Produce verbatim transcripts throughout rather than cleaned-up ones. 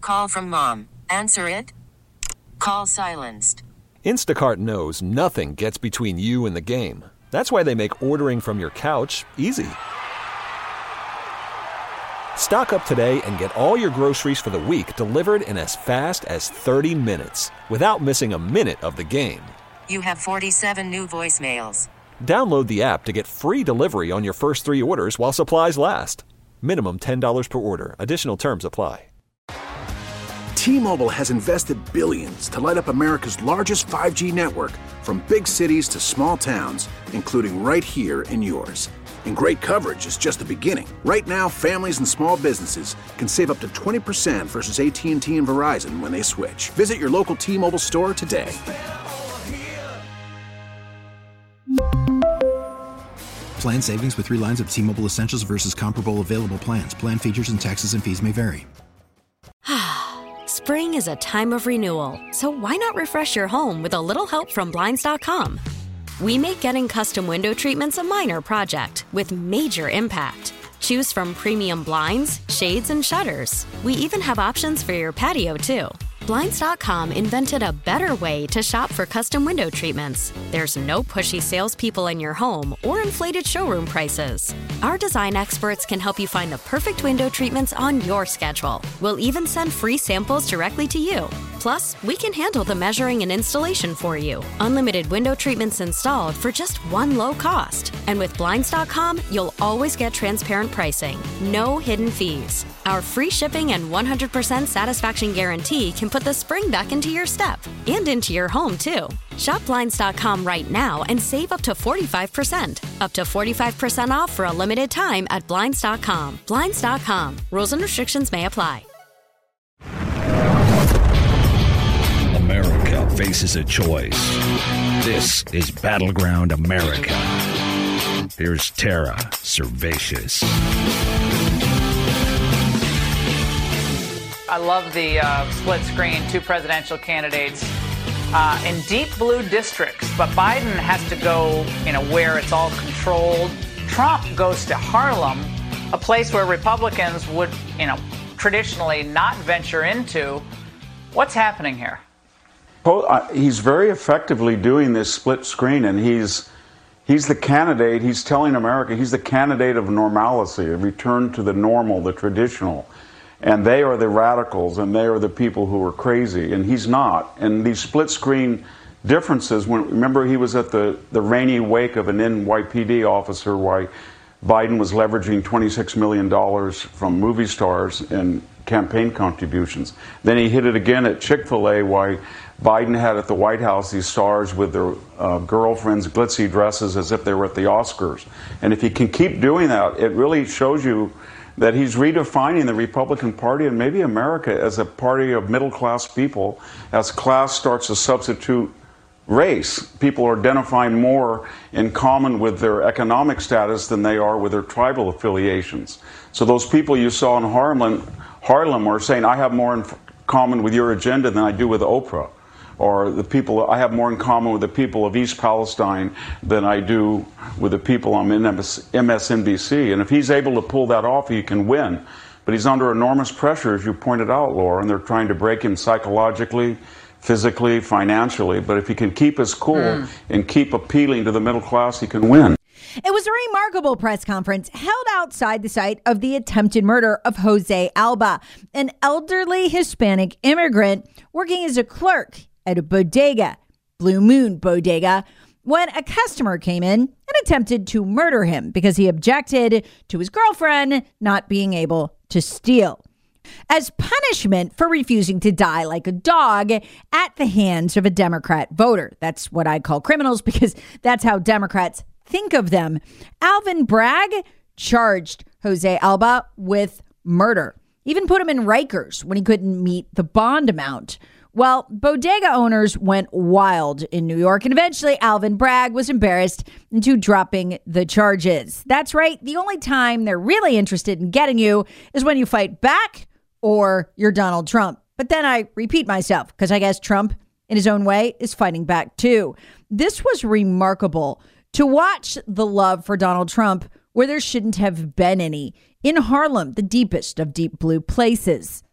call from mom. Answer it. Call silenced. Instacart knows nothing gets between you and the game. That's why they make ordering from your couch easy. Stock up today and get all your groceries for the week delivered in as fast as thirty minutes without missing a minute of the game. You have forty-seven new voicemails. Download the app to get free delivery on your first three orders while supplies last. Minimum ten dollars per order. Additional terms apply. T-Mobile has invested billions to light up America's largest five G network, from big cities to small towns, including right here in yours. And great coverage is just the beginning. Right now, families and small businesses can save up to twenty percent versus A T and T and Verizon when they switch. Visit your local T-Mobile store today. Plan savings with three lines of T-Mobile Essentials versus comparable available plans. Plan features and taxes and fees may vary. Spring is a time of renewal, so why not refresh your home with a little help from Blinds dot com? We make getting custom window treatments a minor project with major impact. Choose from premium blinds, shades, and shutters. We even have options for your patio, too. Blinds dot com invented a better way to shop for custom window treatments. There's no pushy salespeople in your home or inflated showroom prices. Our design experts can help you find the perfect window treatments on your schedule. We'll even send free samples directly to you. Plus, we can handle the measuring and installation for you. Unlimited window treatments installed for just one low cost. And with Blinds dot com, you'll always get transparent pricing. No hidden fees. Our free shipping and one hundred percent satisfaction guarantee can put the spring back into your step and into your home, too. Shop Blinds dot com right now and save up to forty-five percent. Up to forty-five percent off for a limited time at Blinds dot com. Blinds dot com. Rules and restrictions may apply. America faces a choice. This is Battleground America. Here's Tara Servatius. I love the uh, split screen, two presidential candidates uh, in deep blue districts. But Biden has to go, you know, where it's all controlled. Trump goes to Harlem, a place where Republicans would, you know, traditionally not venture into. What's happening here? Well, uh, he's very effectively doing this split screen, and he's he's the candidate. He's telling America he's the candidate of normalcy, a return to the normal, the traditional. And they are the radicals, and they are the people who are crazy, and he's not. And these split screen differences, when, remember he was at the, the rainy wake of an N Y P D officer why Biden was leveraging twenty-six million dollars from movie stars in campaign contributions. Then he hit it again at Chick-fil-A why Biden had at the White House these stars with their uh, girlfriends' glitzy dresses as if they were at the Oscars. And if he can keep doing that, it really shows you that he's redefining the Republican Party and maybe America as a party of middle-class people as class starts to substitute race. People are identifying more in common with their economic status than they are with their tribal affiliations. So those people you saw in Harlem, Harlem are saying, I have more in common with your agenda than I do with Oprah. Or the people, I have more in common with the people of East Palestine than I do with the people on M S N B C. And if he's able to pull that off, he can win. But he's under enormous pressure, as you pointed out, Laura, and they're trying to break him psychologically, physically, financially. But if he can keep his cool mm. and keep appealing to the middle class, he can win. It was a remarkable press conference held outside the site of the attempted murder of Jose Alba, an elderly Hispanic immigrant working as a clerk at a bodega, Blue Moon Bodega, when a customer came in and attempted to murder him because he objected to his girlfriend not being able to steal. As punishment for refusing to die like a dog at the hands of a Democrat voter. That's what I call criminals because that's how Democrats think of them. Alvin Bragg charged Jose Alba with murder. Even put him in Rikers when he couldn't meet the bond amount. Well, bodega owners went wild in New York, and eventually Alvin Bragg was embarrassed into dropping the charges. That's right. The only time they're really interested in getting you is when you fight back or you're Donald Trump. But then I repeat myself because I guess Trump, in his own way, is fighting back, too. This was remarkable to watch the love for Donald Trump where there shouldn't have been any in Harlem, the deepest of deep blue places.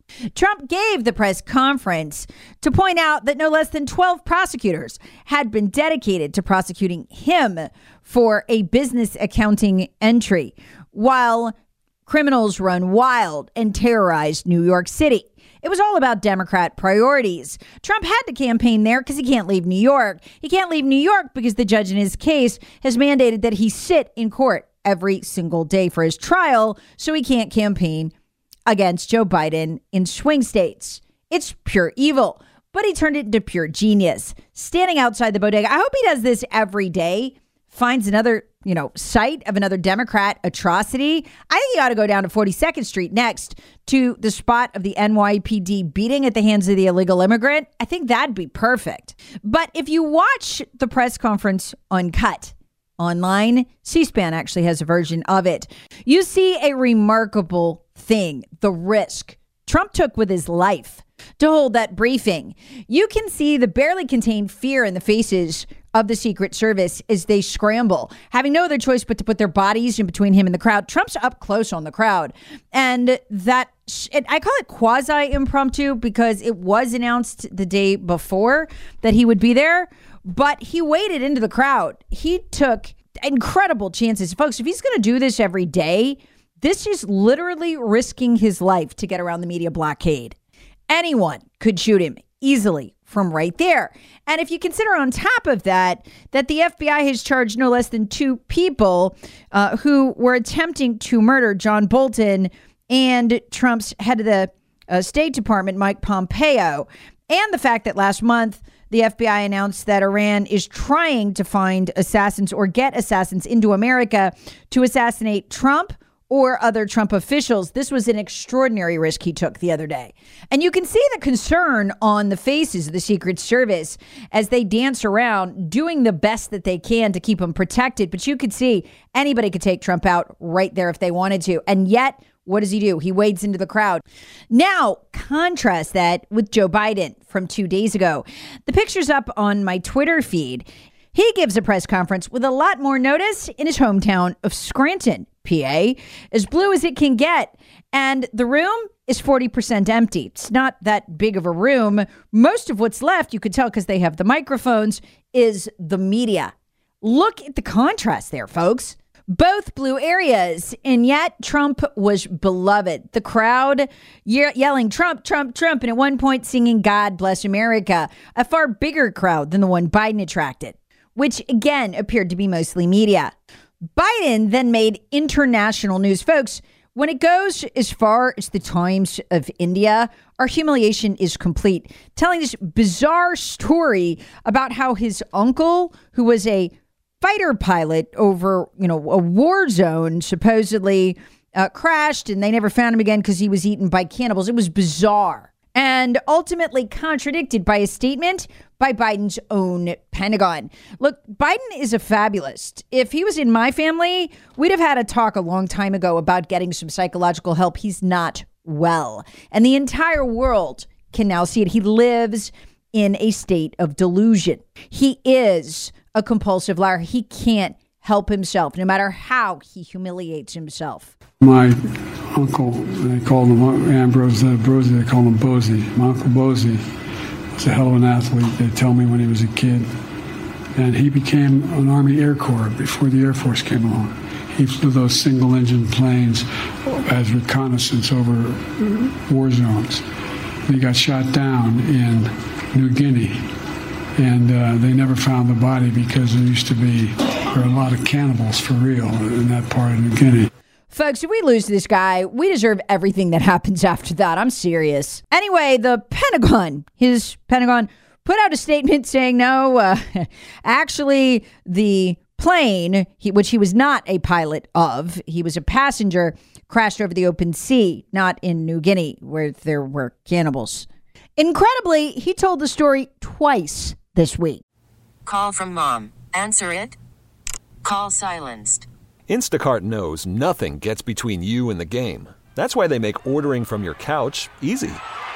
Trump gave the press conference to point out that no less than twelve prosecutors had been dedicated to prosecuting him for a business accounting entry, while criminals run wild and terrorize New York City. It was all about Democrat priorities. Trump had to campaign there because he can't leave New York. He can't leave New York because the judge in his case has mandated that he sit in court every single day for his trial, so he can't campaign against Joe Biden in swing states. It's pure evil, but he turned it into pure genius. Standing outside the bodega, I hope he does this every day, finds another, you know, site of another Democrat atrocity. I think he ought to go down to forty-second Street next to the spot of the N Y P D beating at the hands of the illegal immigrant. I think that'd be perfect. But if you watch the press conference uncut online, C-SPAN actually has a version of it, you see a remarkable thing, the risk Trump took with his life to hold that briefing. You can see the barely contained fear in the faces of the Secret Service as they scramble, having no other choice but to put their bodies in between him and the crowd. Trump's up close on the crowd. And that, it, I call it quasi-impromptu because it was announced the day before that he would be there, but he waded into the crowd. He took incredible chances. Folks, if he's going to do this every day, this is literally risking his life to get around the media blockade. Anyone could shoot him easily from right there. And if you consider on top of that, that the F B I has charged no less than two people uh, who were attempting to murder John Bolton and Trump's head of the uh, State Department, Mike Pompeo, and the fact that last month, the F B I announced that Iran is trying to find assassins or get assassins into America to assassinate Trump or other Trump officials. This was an extraordinary risk he took the other day. And you can see the concern on the faces of the Secret Service as they dance around doing the best that they can to keep him protected. But you could see anybody could take Trump out right there if they wanted to. And yet, what does he do? He wades into the crowd. Now, contrast that with Joe Biden from two days ago. The picture's up on my Twitter feed. He gives a press conference with a lot more notice in his hometown of Scranton, P A, as blue as it can get. And the room is forty percent empty. It's not that big of a room. Most of what's left, you could tell because they have the microphones, is the media. Look at the contrast there, folks. Both blue areas, and yet Trump was beloved. The crowd ye- yelling Trump, Trump, Trump, and at one point singing God Bless America, a far bigger crowd than the one Biden attracted, which again appeared to be mostly media. Biden then made international news. Folks, when it goes as far as the Times of India, our humiliation is complete. Telling this bizarre story about how his uncle, who was a fighter pilot over, you know, a war zone, supposedly uh, crashed and they never found him again because he was eaten by cannibals. It was bizarre and ultimately contradicted by a statement by Biden's own Pentagon. Look, Biden is a fabulist. If he was in my family, we'd have had a talk a long time ago about getting some psychological help. He's not well. And the entire world can now see it. He lives in a state of delusion. He is a compulsive liar. He can't help himself, no matter how he humiliates himself. My uncle, they called him Ambrose uh, Brosey, they called him Bozy. My uncle Bozy was a hell of an athlete, they tell me, when he was a kid. And he became an Army Air Corps before the Air Force came along. He flew those single-engine planes as reconnaissance over war zones. He got shot down in New Guinea. And uh, they never found the body because there used to be there are a lot of cannibals for real in that part of New Guinea. Folks, if we lose this guy, we deserve everything that happens after that. I'm serious. Anyway, the Pentagon, his Pentagon, put out a statement saying, no, uh, actually, the plane, he, which he was not a pilot of, he was a passenger, crashed over the open sea, not in New Guinea, where there were cannibals. Incredibly, he told the story twice this week. Call from mom. Answer it. Call silenced. Instacart knows nothing gets between you and the game. That's why they make ordering from your couch easy.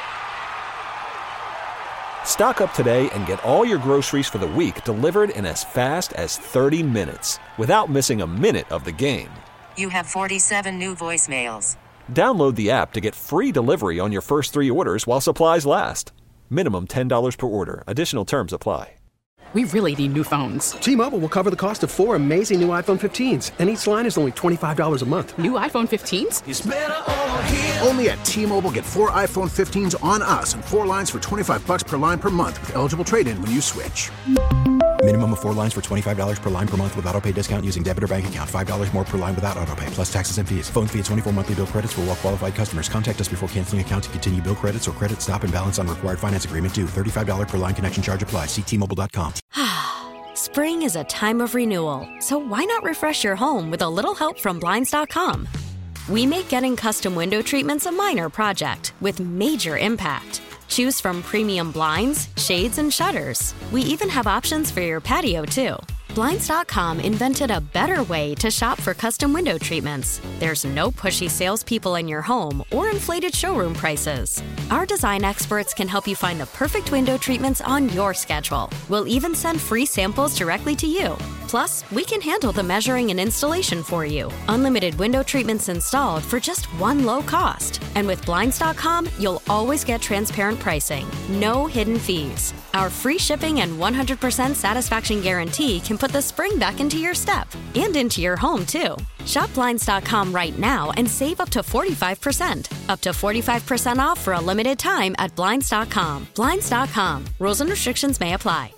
Stock up today and get all your groceries for the week delivered in as fast as thirty minutes without missing a minute of the game. You have forty-seven new voicemails. Download the app to get free delivery on your first three orders while supplies last. Minimum ten dollars per order. Additional terms apply. We really need new phones. T-Mobile will cover the cost of four amazing new iPhone fifteens, and each line is only twenty-five dollars a month. New iPhone fifteens? It's better over here. Only at T-Mobile, get four iPhone fifteens on us and four lines for twenty-five dollars per line per month with eligible trade-in when you switch. Minimum of four lines for twenty-five dollars per line per month with autopay discount using debit or bank account. five dollars more per line without autopay, plus taxes and fees. Phone fee at twenty-four monthly bill credits for well-qualified customers. Contact us before canceling account to continue bill credits or credit stop and balance on required finance agreement due. thirty-five dollars per line connection charge applies. See T Mobile dot com. Spring is a time of renewal, so why not refresh your home with a little help from Blinds dot com? We make getting custom window treatments a minor project with major impact. Choose from premium blinds, shades, and shutters. We even have options for your patio, too. Blinds dot com invented a better way to shop for custom window treatments. There's no pushy salespeople in your home or inflated showroom prices. Our design experts can help you find the perfect window treatments on your schedule. We'll even send free samples directly to you. Plus, we can handle the measuring and installation for you. Unlimited window treatments installed for just one low cost. And with Blinds dot com, you'll always get transparent pricing. No hidden fees. Our free shipping and one hundred percent satisfaction guarantee can put the spring back into your step and into your home, too. Shop Blinds dot com right now and save up to forty-five percent. Up to forty-five percent off for a limited time at Blinds dot com. Blinds dot com. Rules and restrictions may apply.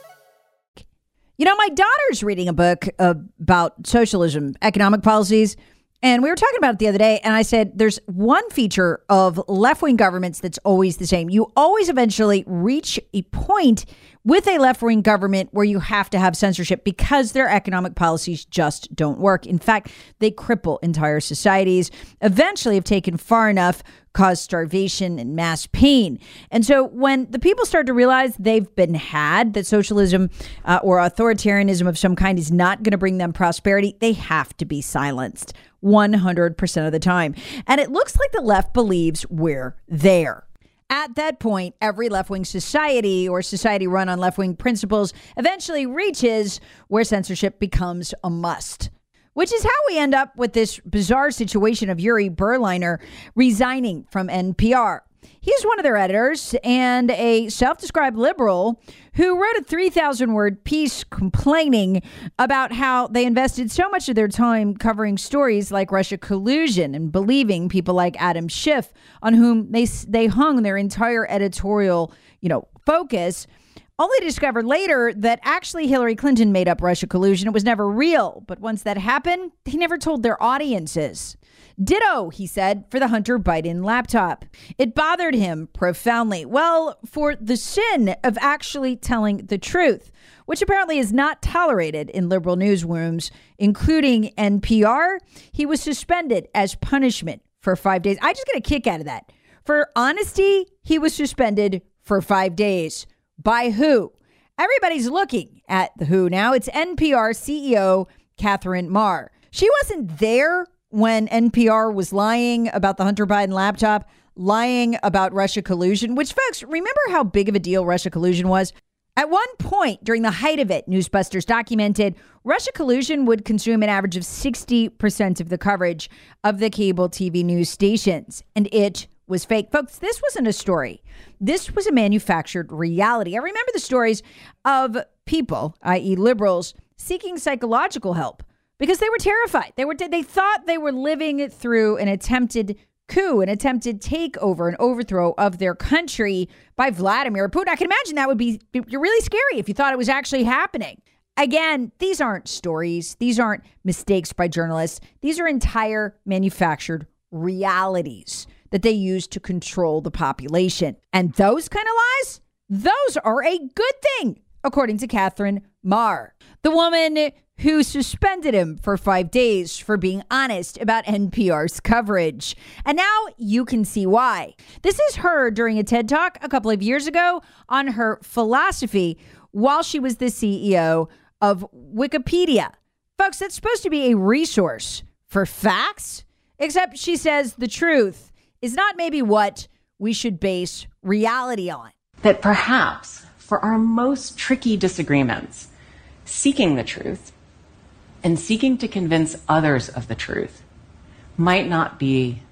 You know, my daughter's reading a book about socialism, economic policies, and we were talking about it the other day, and I said there's one feature of left-wing governments that's always the same. You always eventually reach a point with a left-wing government where you have to have censorship because their economic policies just don't work. In fact, they cripple entire societies, eventually have taken far enough, cause starvation and mass pain. And so when the people start to realize they've been had, that socialism uh, or authoritarianism of some kind is not going to bring them prosperity, they have to be silenced one hundred percent of the time. And it looks like the left believes we're there. At that point, every left-wing society or society run on left-wing principles eventually reaches where censorship becomes a must. Which is how we end up with this bizarre situation of Yuri Berliner resigning from N P R. He's one of their editors and a self-described liberal who wrote a three thousand word piece complaining about how they invested so much of their time covering stories like Russia collusion and believing people like Adam Schiff, on whom they they hung their entire editorial, you know, focus, only to discover later that actually Hillary Clinton made up Russia collusion. It was never real. But once that happened, they never told their audiences. Ditto, he said, for the Hunter Biden laptop. It bothered him profoundly. Well, for the sin of actually telling the truth, which apparently is not tolerated in liberal newsrooms, including N P R, he was suspended as punishment for five days. I just get a kick out of that. For honesty, he was suspended for five days. By who? Everybody's looking at the who now. It's N P R C E O Catherine Maher. She wasn't there when N P R was lying about the Hunter Biden laptop, lying about Russia collusion, which, folks, remember how big of a deal Russia collusion was? At one point during the height of it, Newsbusters documented Russia collusion would consume an average of sixty percent of the coverage of the cable T V news stations, and it was fake. Folks, this wasn't a story. This was a manufactured reality. I remember the stories of people, that is liberals, seeking psychological help because they were terrified. They were they thought they were living through an attempted coup, an attempted takeover, an overthrow of their country by Vladimir Putin. I can imagine that would be, be really scary if you thought it was actually happening. Again, these aren't stories. These aren't mistakes by journalists. These are entire manufactured realities that they use to control the population. And those kind of lies, those are a good thing, according to Catherine Maher, the woman who suspended him for five days for being honest about N P R's coverage. And now you can see why. This is her during a TED Talk a couple of years ago on her philosophy while she was the C E O of Wikipedia. Folks, that's supposed to be a resource for facts, except she says the truth is not maybe what we should base reality on. That perhaps for our most tricky disagreements, seeking the truth and seeking to convince others of the truth might not be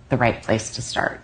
the right place to start.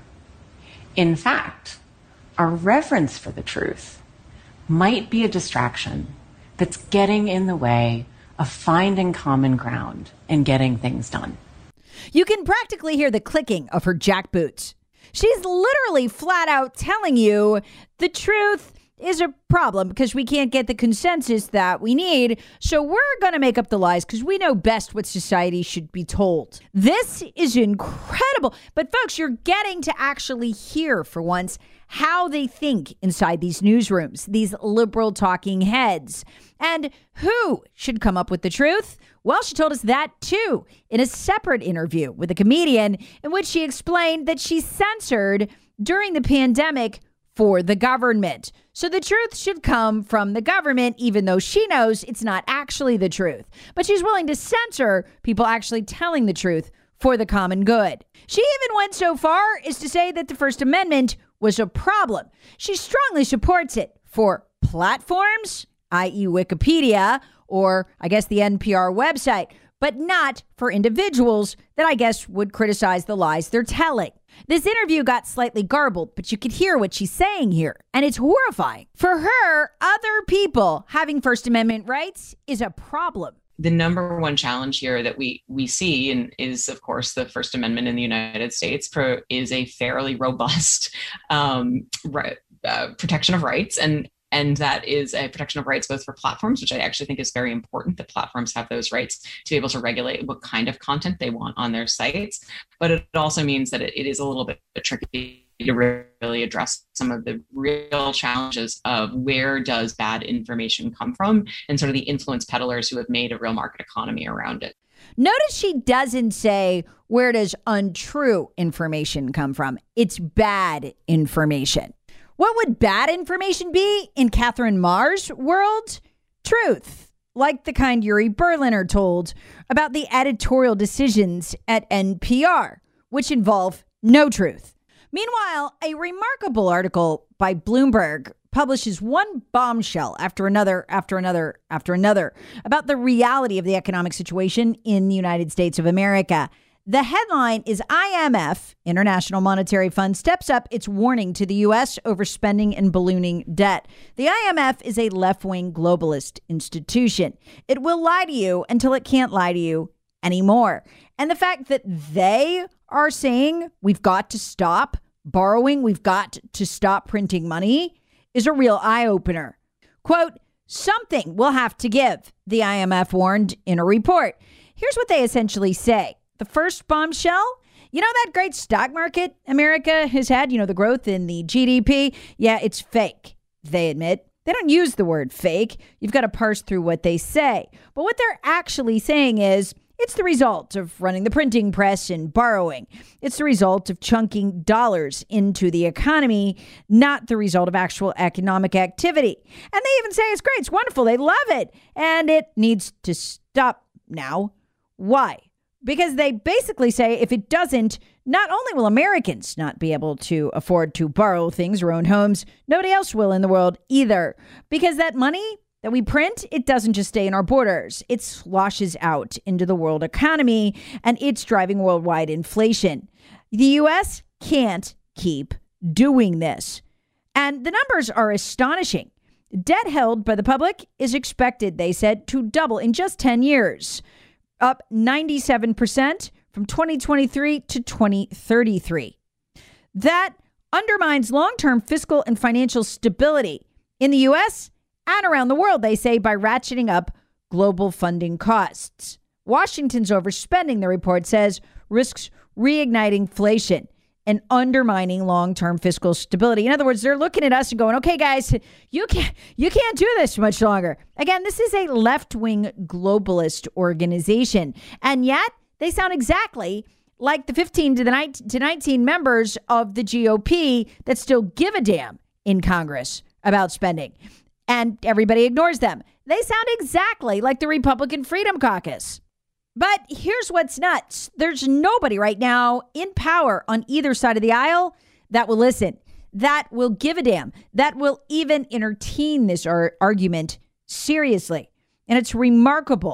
In fact, our reverence for the truth might be a distraction that's getting in the way of finding common ground and getting things done. You can practically hear the clicking of her jackboots. She's literally flat out telling you the truth is a problem because we can't get the consensus that we need. So we're going to make up the lies because we know best what society should be told. This is incredible. But folks, you're getting to actually hear for once how they think inside these newsrooms, these liberal talking heads. And who should come up with the truth? Well, she told us that too in a separate interview with a comedian in which she explained that she censored during the pandemic for the government. So the truth should come from the government, even though she knows it's not actually the truth. But she's willing to censor people actually telling the truth for the common good. She even went so far as to say that the First Amendment was a problem. She strongly supports it for platforms, that is. Wikipedia, or I guess the N P R website, but not for individuals that I guess would criticize the lies they're telling. This interview got slightly garbled, but you could hear what she's saying here, and it's horrifying. For her, other people having First Amendment rights is a problem. The number one challenge here that we we see and is, of course, the First Amendment in the United States pro, is a fairly robust um, right, uh, protection of rights. And And that is a protection of rights both for platforms, which I actually think is very important, that platforms have those rights to be able to regulate what kind of content they want on their sites. But it also means that it, it is a little bit tricky to really address some of the real challenges of where does bad information come from and sort of the influence peddlers who have made a real market economy around it. Notice she doesn't say, where does untrue information come from? It's bad information. What would bad information be in Catherine Maher's world? Truth, like the kind Yuri Berliner told about the editorial decisions at N P R, which involve no truth. Meanwhile, a remarkable article by Bloomberg publishes one bombshell after another, after another, after another about the reality of the economic situation in the United States of America. The headline is I M F, International Monetary Fund, steps up its warning to the U S over spending and ballooning debt. The I M F is a left-wing globalist institution. It will lie to you until it can't lie to you anymore. And the fact that they are saying we've got to stop borrowing, we've got to stop printing money is a real eye-opener. Quote, something will have to give, the I M F warned in a report. Here's what they essentially say. The first bombshell, you know that great stock market America has had, you know, the growth in the G D P? Yeah, it's fake, they admit. They don't use the word fake. You've got to parse through what they say. But what they're actually saying is it's the result of running the printing press and borrowing. It's the result of chunking dollars into the economy, not the result of actual economic activity. And they even say it's great, it's wonderful, they love it, and it needs to stop now. Why? Because they basically say if it doesn't, not only will Americans not be able to afford to borrow things or own homes, nobody else will in the world either. Because that money that we print, it doesn't just stay in our borders. It sloshes out into the world economy, and it's driving worldwide inflation. The U S can't keep doing this. And the numbers are astonishing. Debt held by the public is expected, they said, to double in just ten years. Up ninety-seven percent from twenty twenty-three to twenty thirty-three. That undermines long-term fiscal and financial stability in the U S and around the world, they say, by ratcheting up global funding costs. Washington's overspending, the report says, risks reigniting inflation and undermining long-term fiscal stability. In other words, they're looking at us and going, okay, guys, you can't, you can't do this much longer. Again, this is a left-wing globalist organization. And yet they sound exactly like the fifteen to the nineteen, to nineteen members of the G O P that still give a damn in Congress about spending. And everybody ignores them. They sound exactly like the Republican Freedom Caucus. But here's what's nuts. There's nobody right now in power on either side of the aisle that will listen, that will give a damn, that will even entertain this ar- argument seriously. And it's remarkable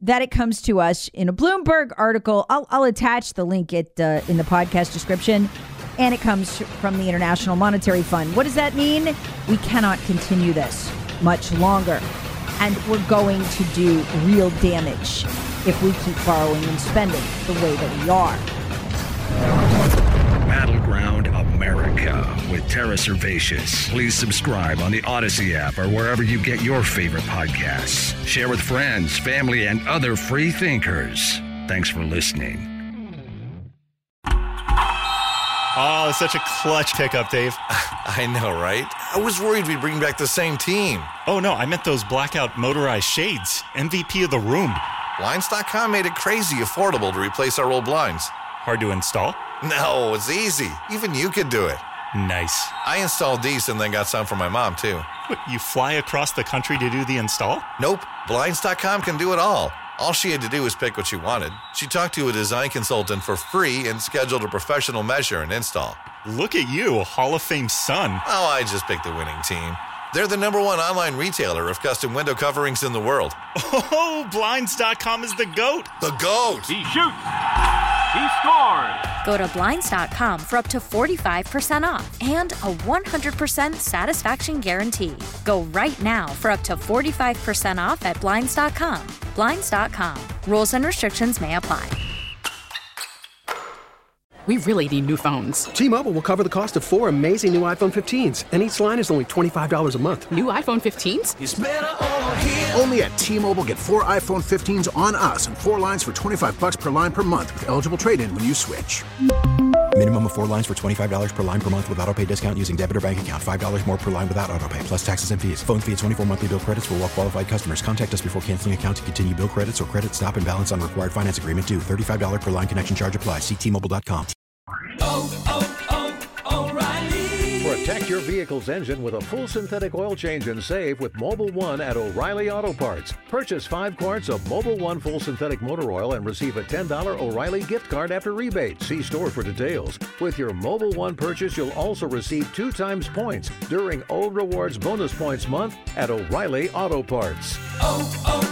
that it comes to us in a Bloomberg article. I'll, I'll attach the link it, uh, in the podcast description. And it comes from the International Monetary Fund. What does that mean? We cannot continue this much longer. And we're going to do real damage if we keep borrowing and spending the way that we are. Battleground America with Tara Servatius. Please subscribe on the Odyssey app or wherever you get your favorite podcasts. Share with friends, family, and other free thinkers. Thanks for listening. Oh, such a clutch pickup, Dave. I know, right? I was worried we'd bring back the same team. Oh, no, I meant those blackout motorized shades. M V P of the room. Blinds dot com made it crazy affordable to replace our old blinds. Hard to install? No, it's easy. Even you could do it. Nice. I installed these and then got some for my mom, too. What, you fly across the country to do the install? Nope. Blinds dot com can do it all. All she had to do was pick what she wanted. She talked to a design consultant for free and scheduled a professional measure and install. Look at you, a Hall of Fame son. Oh, I just picked the winning team. They're the number one online retailer of custom window coverings in the world. Oh, Blinds dot com is the GOAT. The GOAT! He shoots! He scores! Go to Blinds dot com for up to forty-five percent off and a one hundred percent satisfaction guarantee. Go right now for up to forty-five percent off at Blinds dot com. Blinds dot com. Rules and restrictions may apply. We really need new phones. T-Mobile will cover the cost of four amazing new iPhone fifteens, and each line is only twenty-five dollars a month. New iPhone fifteens? It's better over here. Only at T-Mobile, get four iPhone fifteens on us and four lines for twenty-five bucks per line per month with eligible trade-in when you switch. Minimum of four lines for twenty-five dollars per line per month with autopay discount using debit or bank account. five dollars more per line without autopay, plus taxes and fees. Phone fee at twenty-four monthly bill credits for well-qualified customers. Contact us before canceling account to continue bill credits or credit stop and balance on required finance agreement due. thirty-five dollars per line connection charge applies. See T Mobile dot com. Oh, oh, oh, O'Reilly. Protect your vehicle's engine with a full synthetic oil change and save with Mobil one at O'Reilly Auto Parts. Purchase five quarts of Mobil one full synthetic motor oil and receive a ten dollars O'Reilly gift card after rebate. See store for details. With your Mobil one purchase, you'll also receive two times points during O Rewards Bonus Points Month at O'Reilly Auto Parts. Oh, oh.